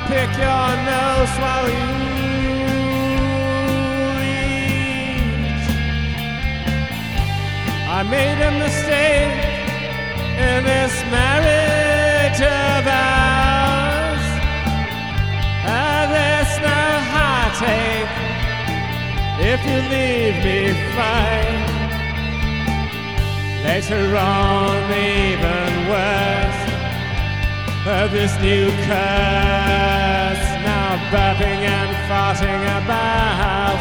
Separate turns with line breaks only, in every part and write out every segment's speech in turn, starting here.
pick your nose while you eat. I made a mistake in this marriage of ours, and there's no heartache if you leave me fine. Later on, even worse, this new curse now burping and farting about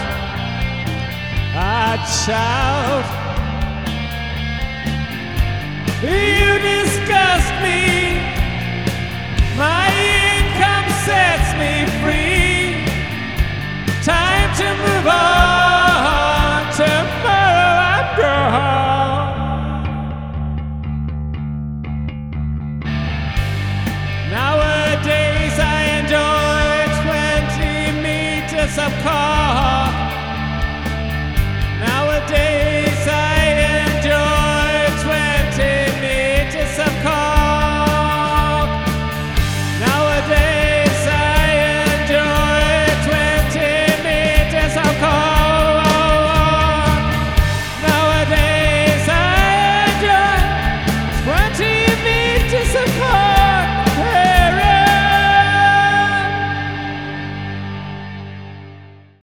a child. You disgust me, my income sets me free. Time to move on, tomorrow I'm gone. Nowadays I enjoy 20 meters of car